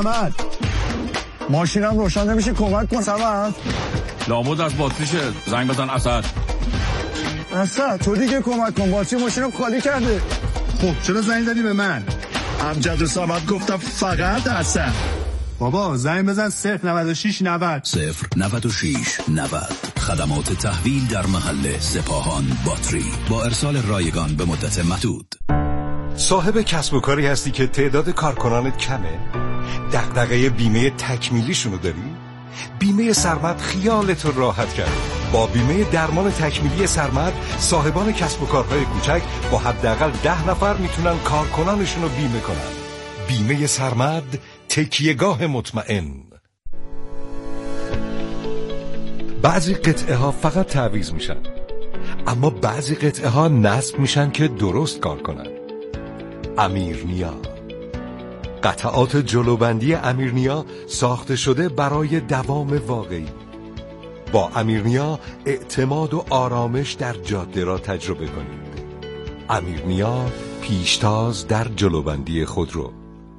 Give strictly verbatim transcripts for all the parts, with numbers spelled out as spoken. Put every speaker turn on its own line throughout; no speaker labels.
سمت ماشینم روشن نمیشه، کمک کن سمت.
لابد از باتریشه، زنگ بزن اسد.
اسد تو دیگه کمک کن، باتری ماشینم خالی کرده.
خب چرا زنگ زدی به من؟
امجد و سمت گفتم فقط اسد.
بابا زنگ بزن صفر نود و شش نود
صفر نود و شش نود. خدمات تحویل در محل سپاهان باتری با ارسال رایگان به مدت محدود.
صاحب کسب و کاری هستی که تعداد کارکنانت کمه؟ دغدغه بیمه تکمیلیشونو داری؟ بیمه سرمد خیالتو راحت کرد. با بیمه درمان تکمیلی سرمد صاحبان کسب و کارهای کوچک با حداقل ده نفر میتونن کارکنانشونو بیمه کنن. بیمه سرمد، تکیهگاه مطمئن. بعضی قطعه ها فقط تعویض میشن، اما بعضی قطعه ها نصب میشن که درست کار کنن. امیرنیا، قطعات جلوبندی امیرنیا ساخته شده برای دوام واقعی. با امیرنیا اعتماد و آرامش در جاده را تجربه کنید. امیرنیا، پیشتاز در جلوبندی خودرو.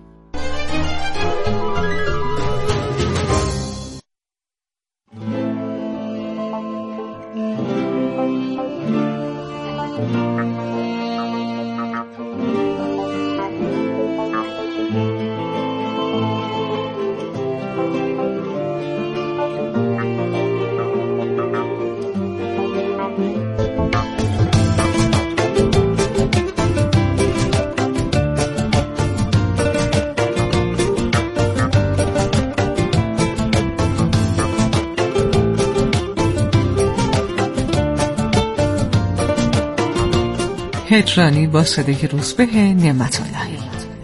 هجرانی با صدای روزبه نعمت الله.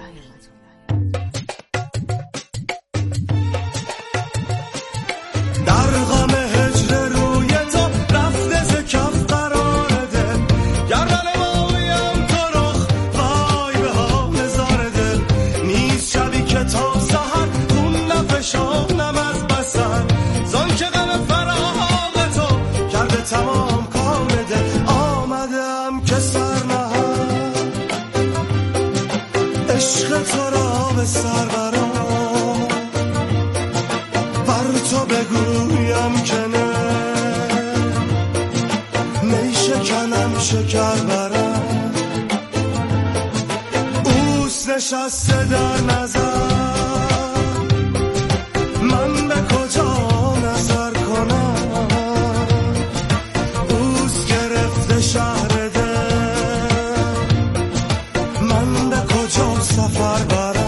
نشسته در نظر من به کجا نظر کنم، اوست گرفته شهر دل من به کجا سفر برم.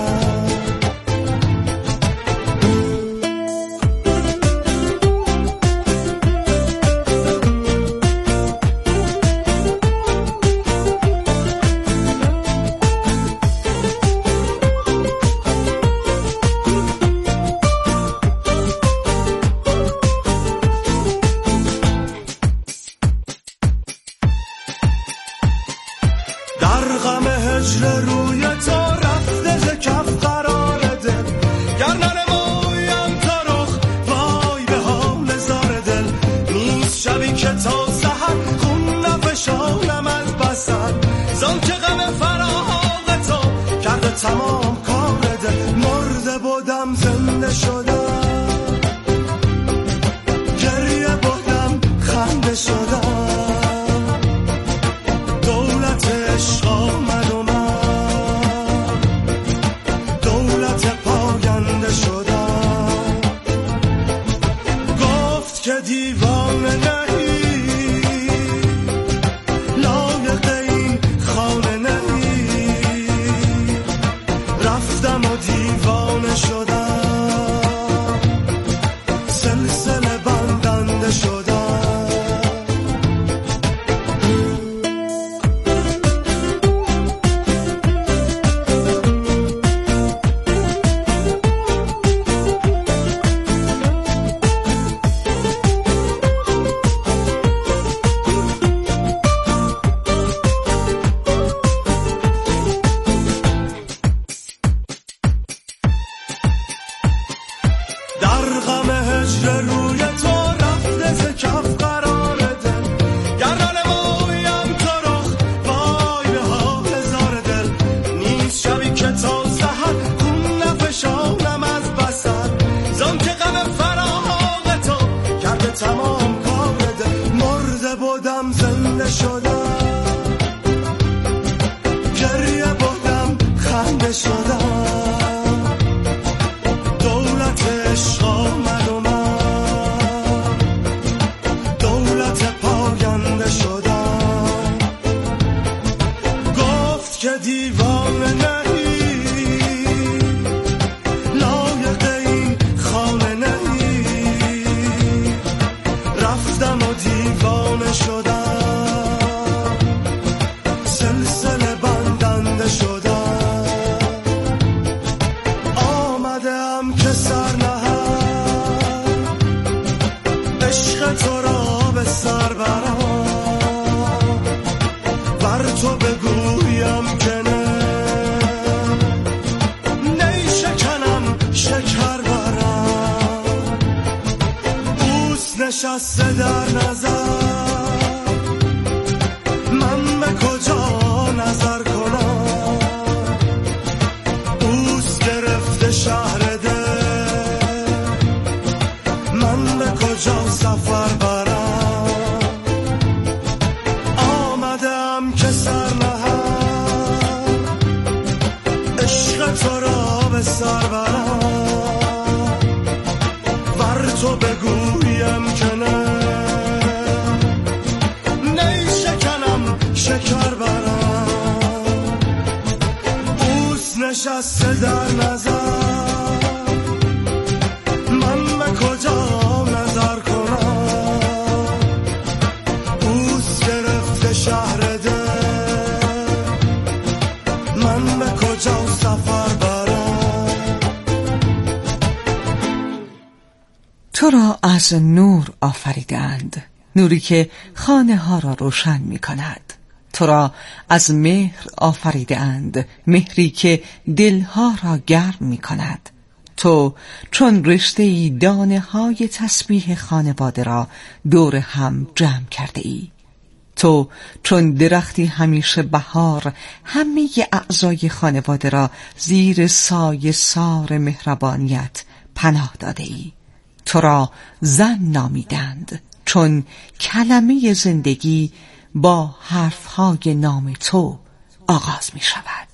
تمام کار ده مرده بودم زنده شدم، گریه بودم خنده شدم، دولت عشق آمد و من دولت پاینده شدم. گفت که دیوانه نهی لایق این خانه نهی، رفتم و دیوانه شدم. سر نهد عشق تو را به سر برم بر تو بگویم که نه نی شکنم شکر برم بوس نشسته در نظر من به کجا نظر کنم بوس گرفته شهر ده من به کجا سفر برم آمدم که سر نهم عشق تو را به سر برم ور تو بگویم که نه نی شکنم شکر برم بوس نشسته در نظر من به کجا نظر کنم بوس گرفته شهر ده من به کجا سفر برم
تو را از نور آفریدند، نوری که خانه ها را روشن می کند. تو را از مهر آفریدند، مهری که دلها را گرم می کند. تو چون رشته دانه های تسبیح خانواده را دور هم جمع کرده ای. تو چون درختی همیشه بهار همه اعضای خانواده را زیر سایه سار مهربانیت پناه داده ای. تو را زن نامیدند چون کلمه زندگی با حرفهای نام تو آغاز می شود.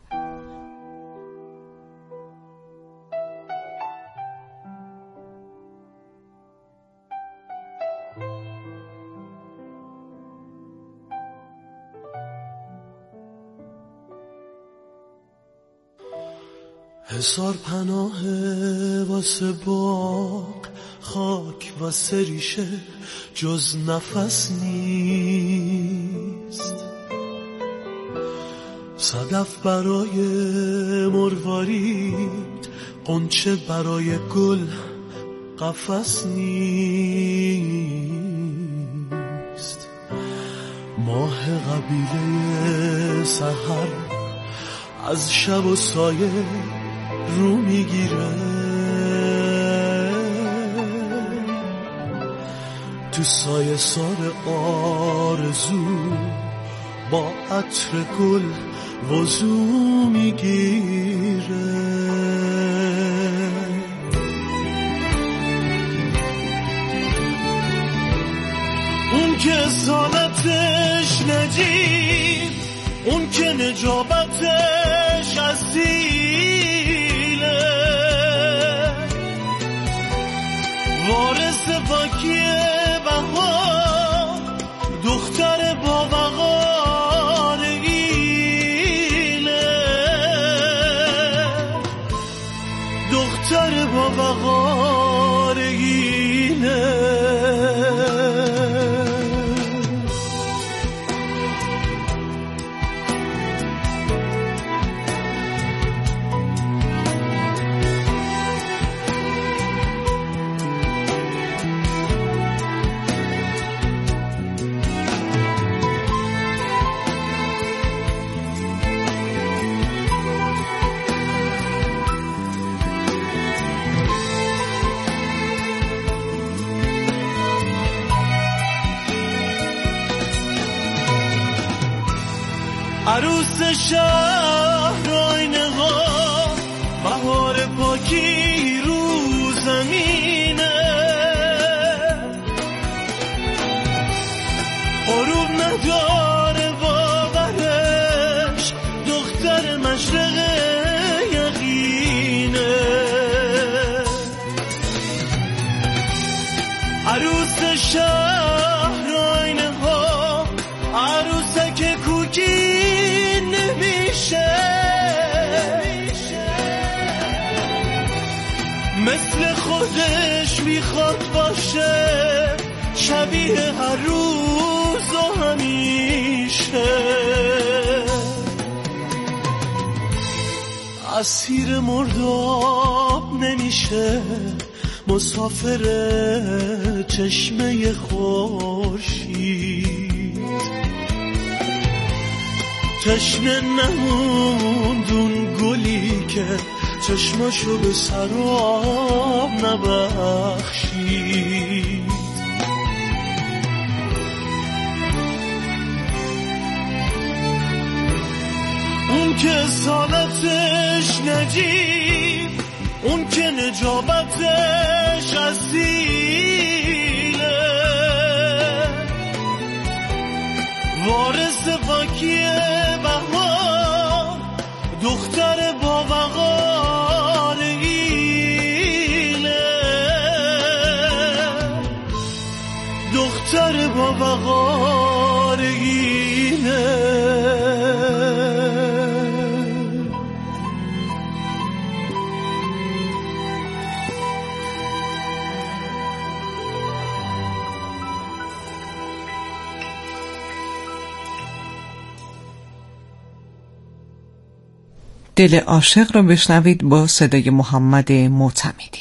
هزار پناه واسه باغ خاک واسه ریشه جز نفس نیست صدف برای مروارید قنچه برای گل قفس نیست ماه قبیله سحر از شب و سایه رو میگیره تو سایه سار آرزو با عطر گل وضو میگیره اون که سالتش نجیب اون که نجابتش اصیله وارث باکی بهار دختر با وقار ایله دختر با وقار ایله عروس شهر آینه ها بهار پاکی رو زمینه غروب نداره باورش دختر مشرق یقینه عروس شهر آینه ها عروسک کوکی مثل خودش میخواد باشه شبیه هر روز و همیشه اسیر مرداب نمیشه، مسافر چشمه خورشید. تشنه نموندون گلی که چشماشو به سراب نبخشید. اون که اصالتش نجیب، اون که نجابتش اصیله، وارث پاکی بهار، دختر با وقار ایله، دختر با وقار ایله.
دل عاشق را بشنوید با صدای محمد معتمدی.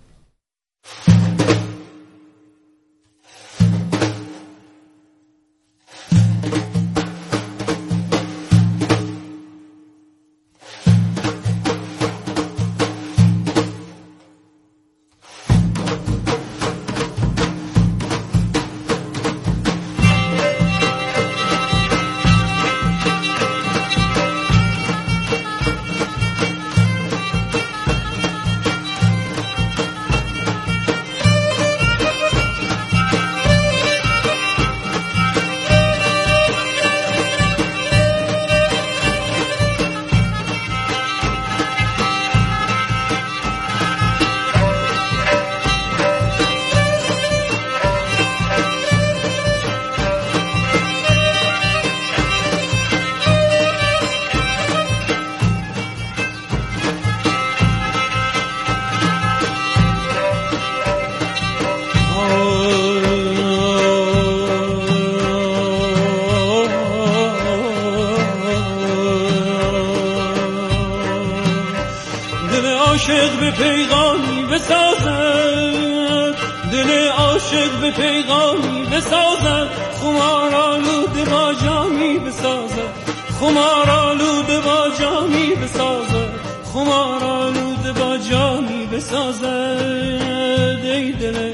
عاشق به پیغامی بسازد، دل عاشق به پیغامی بسازد، خمار آلوده با جامی بسازد، خمار آلوده با جامی بسازد، خمار آلوده با جامی بسازد. ای دل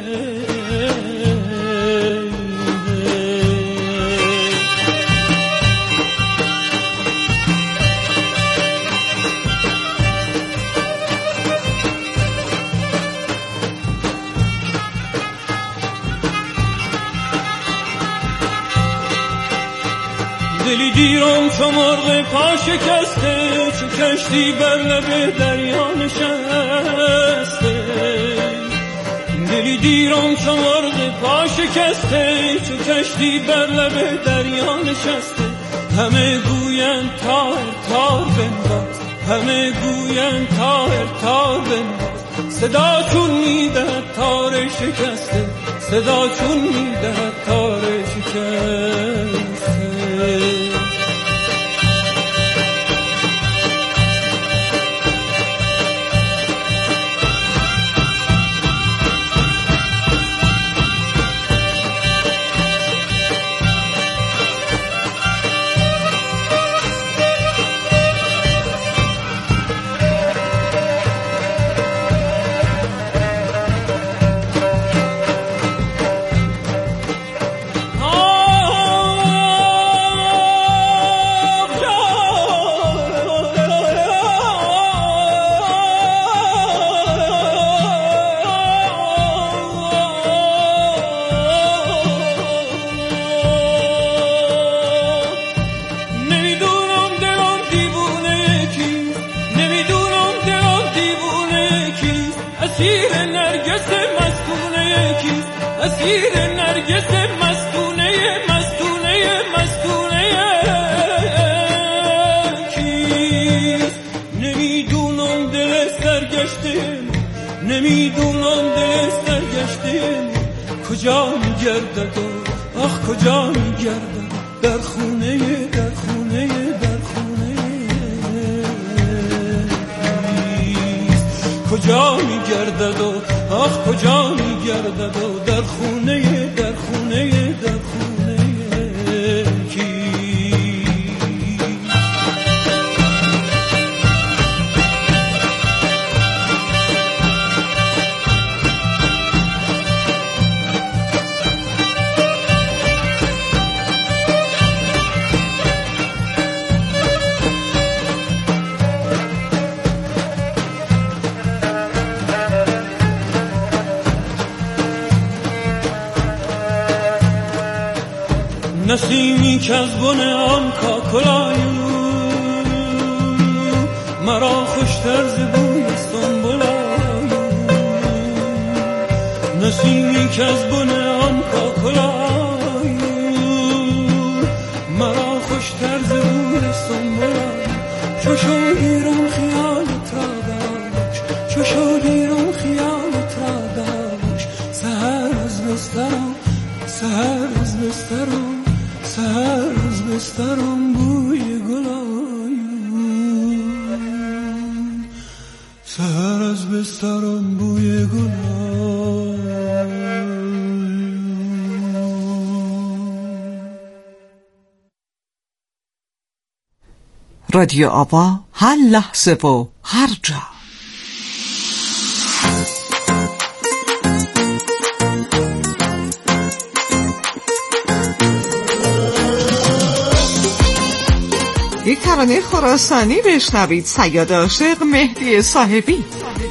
دلی دیرم چو مرغ پا شکسته، چو کشتی بر لب دریا نشسته. دلی دیرم چو مرغ پا شکسته، چو کشتی بر لب دریا نشسته. همه گویند تار تار بنداز، همه گویند تار تار بنداز. صدا چون میدهد تار شکسته، صدا چون میدهد تار شکسته. اسیر نرگس مستونه کیست، اسیر نرگس مستونه مستونه مستونه کیست. نمیدونم دل سرگشته، نمیدونم دل سرگشته کجا میگردد و آخ کجا میگردد. در خونه در خونه در خونه کجا میگردد و آخ کجا میگردد و در خونه در خونه در خونه کی. نسیمی که از بن آن کاکلایو مرا خوشتر ز بوی سنبلایو. نسیمی که از بن آن کاکلایو مرا خوشتر ز بوی سنبلایو. چو شدیرم خیالت را داشت چو شدیرم خیالت را داشت سهر از بسترم سهر از بسترم سهر از بسترم بوی گلایو. سهر از بسترم بوی گلایو.
رادیو آوا، هر لحظه و هر جا. یک ترانه خراسانی بشنوید. صیاد عاشق مهدی صاحبی.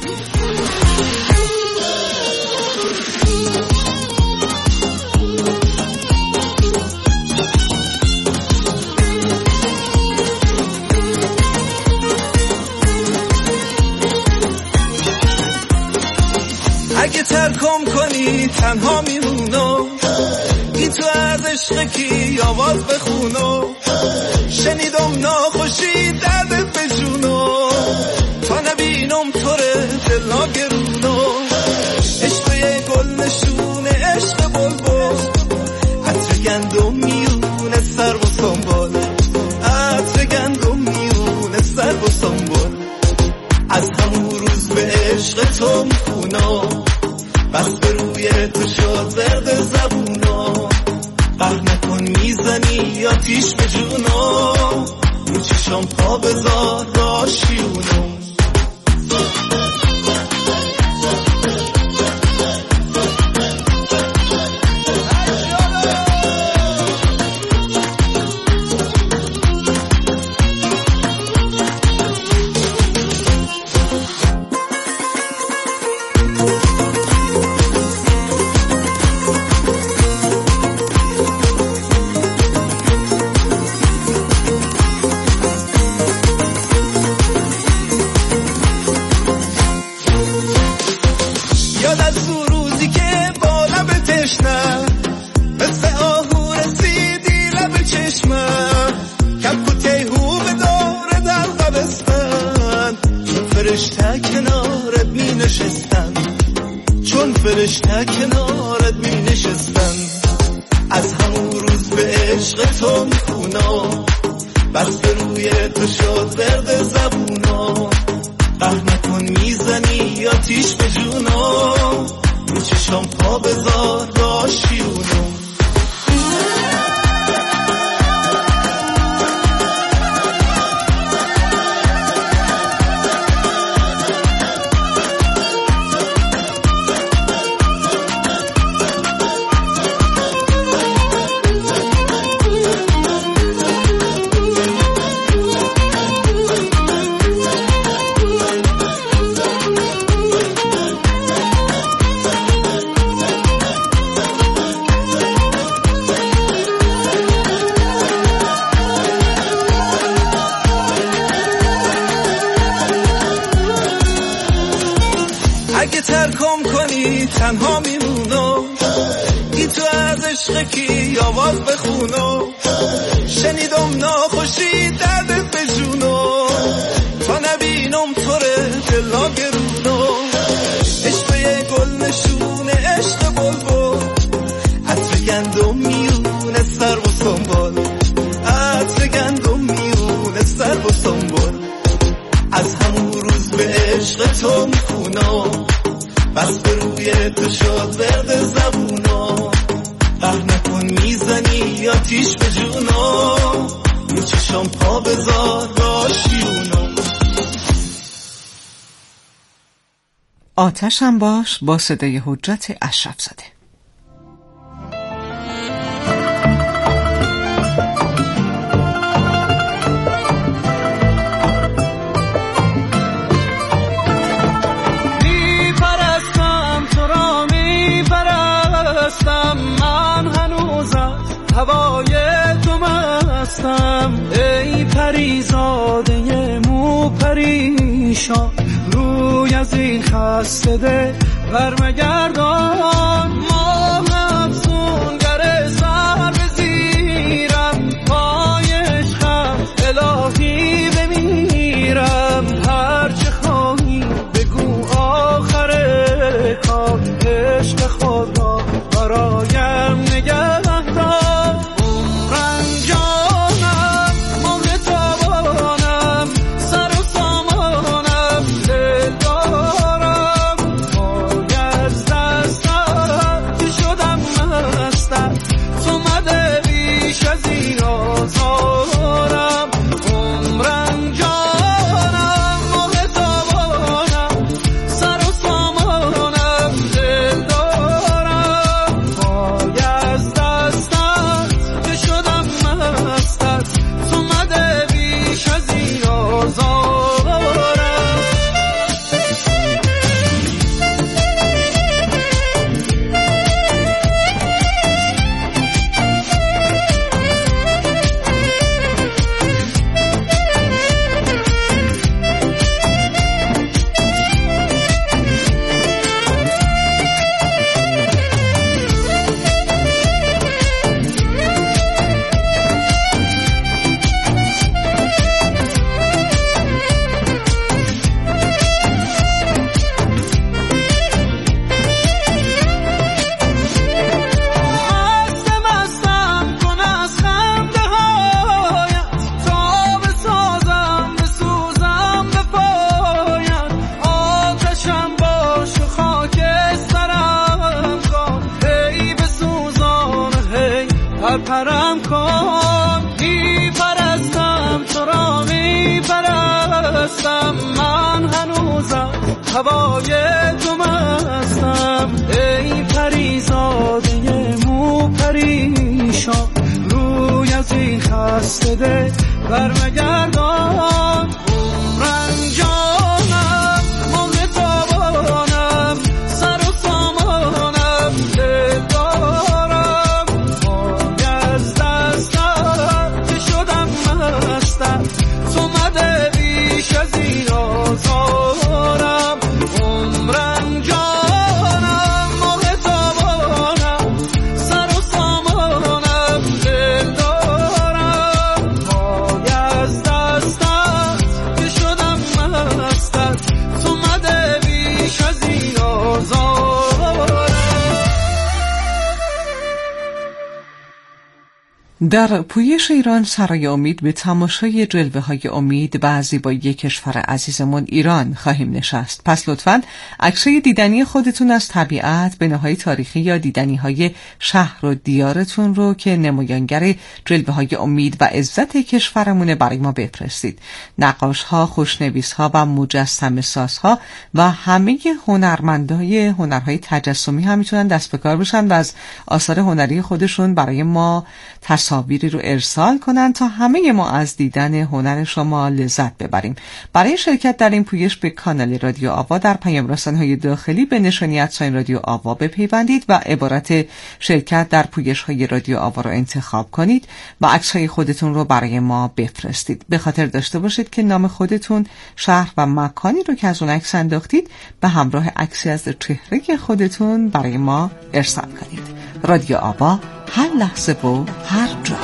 اگه ترکم کنی تنها میمونم، این تو از عشق کی آواز بخونم. شنیدم ناخوشی دردت به جونم، تا نبینم توره دل ناگرونم. عشق یه گل نشونه عشق بلبل، عطر گندم میونه سر و سنبال. عطر گندم میونه سر و سنبال. از همون روز به عشق تو میخونم، بس به روی تو شد زرد زبونم. قهر نکن میزنی آتیش به جونم، رو چشم پا بذار راشیونم. فرشته کنارت می نشستن. از همون روز به عشق تو میخونم، بس به روی تو شد زرد زبونم. قهر نکن میزنی آتیش به جونم، رو چشم پا بذار راشیونم. ترکم کنی تنها میمونم، این تو از عشق کی آواز بخونم. شنیدم ناخوشی دردت به جونم، تا نبینم توره دل ناگرونم. عشق یه گل نشونه عشق بلبل، عطر گندم میونه سر و سنبال. عطر گندم میونه سر و سنبال. از همون روز به عشق تو میخونم، بس به روی تو شد ورد زبونو قهر نکن میزنی یا تیش به جونو رو چشم پا بذار راشیونو
آتشم باش با صدای حجت اشرف زاده.
میپرستم تو را میپرستم من هنوز از هوای تو مستم ای پریزاده مو پریشان روی از این خسته ده برمگردان ماه افسونگر سر بزیرم پای عشقم الهی بمیرم هرچه خواهی بگو آخر کار عشق خود را برایم نگه دار عمرم جانم عمر تابانم سر و سامانم دل دارم پای از دستم که شدم مستم تو مده بیش از این آزارم عمرم جانم عمر تابانم سر و سامانم دل دارم پای از دستم که شدم مستم تو مده بیش از این آزارم مستم مستم کن از خنده هایت تا بسازم بسوزم به پایت آتشم باش و خاکسترم کن هی بسوزان هی پرپرم کن میپرستم تو را میپرستم من هنوزم هوای تو مستم ای پریزاده مو پریشان روی از این خسته ده برمگردان عمرم جانم عمر تابانم سر و سامانم دل دارم پای از دستم که شدم مستم تو مده بیش از این آزارم عمرم جانم عمر تابانم سر و سامانم دل دارم پای از دستم که شدم مستم تو مده بیش از این آزارم
در پویش ایران سرای امید به تماشای جلوه های امید و زیبایی کشور عزیزمون ایران خواهیم نشست. پس لطفاً عکسای دیدنی خودتون از طبیعت، بناهای تاریخی یا دیدنی های شهر و دیارتون رو که نمایانگر جلوه های امید و عزت کشورمونه برای ما بفرستید. نقاش ها، خوشنویس ها و مجسمه ساز ها و همه هنرمندای هنرهای تجسمی هم میتونن دست به کار بشن و از آثار هنری خودشون برای ما تصاویری رو ارسال کنن تا همه ما از دیدن هنر شما لذت ببریم. برای شرکت در این پویش به کانال رادیو آوا در پیام رسانه‌های داخلی به نشانی ادساین رادیو آوا بپیوندید و عبارت شرکت در پویش‌های رادیو آوا رو انتخاب کنید و عکس‌های خودتون رو برای ما بفرستید. به خاطر داشته باشید که نام خودتون، شهر و مکانی رو که از اون عکس انداختید به همراه عکسی از چهره خودتون برای ما ارسال کنید. رادیو آوا، هر لحظه و هر جا.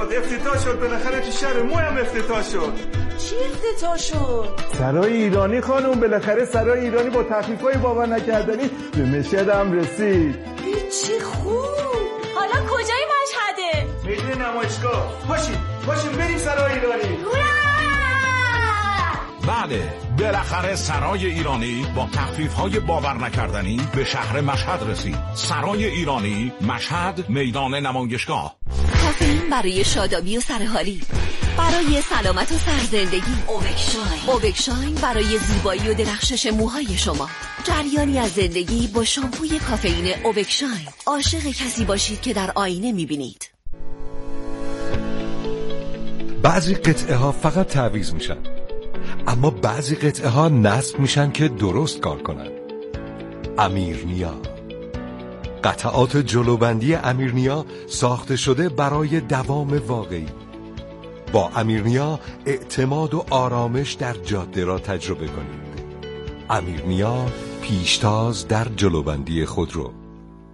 شد افتتاح شد بالاخره تو شهر مویم افتتاح شد.
چی افتتاح شد؟
سرای ایرانی خانم، بالاخره سرای ایرانی با تخفیفای باور نکردنی به مشهد هم رسید.
چی خوب. حالا کجای مشهده؟
میدون نمایشگاه. باشین باشین بریم سرای ایرانی.
بله، بالاخره سرای ایرانی با تخفیف‌های باور نکردنی به شهر مشهد رسید. سرای ایرانی، مشهد، میدان نمایشگاه.
کافئین برای شادابی و سرحالی، برای سلامت و سرزندگی. اوبکشاین. اوبکشاین برای زیبایی و درخشش موهای شما. جریانی از زندگی با شامپوی کافئین اوبکشاین. عاشق کسی باشید که در آینه می‌بینید.
بعضی قطعه ها فقط تعویض میشن، اما بعضی قطعه ها نصب میشن که درست کار کنن. امیرنیا. قطعات جلوبندی امیرنیا ساخته شده برای دوام واقعی. با امیرنیا اعتماد و آرامش در جاده را تجربه کنید. امیرنیا، پیشتاز در جلوبندی خودرو.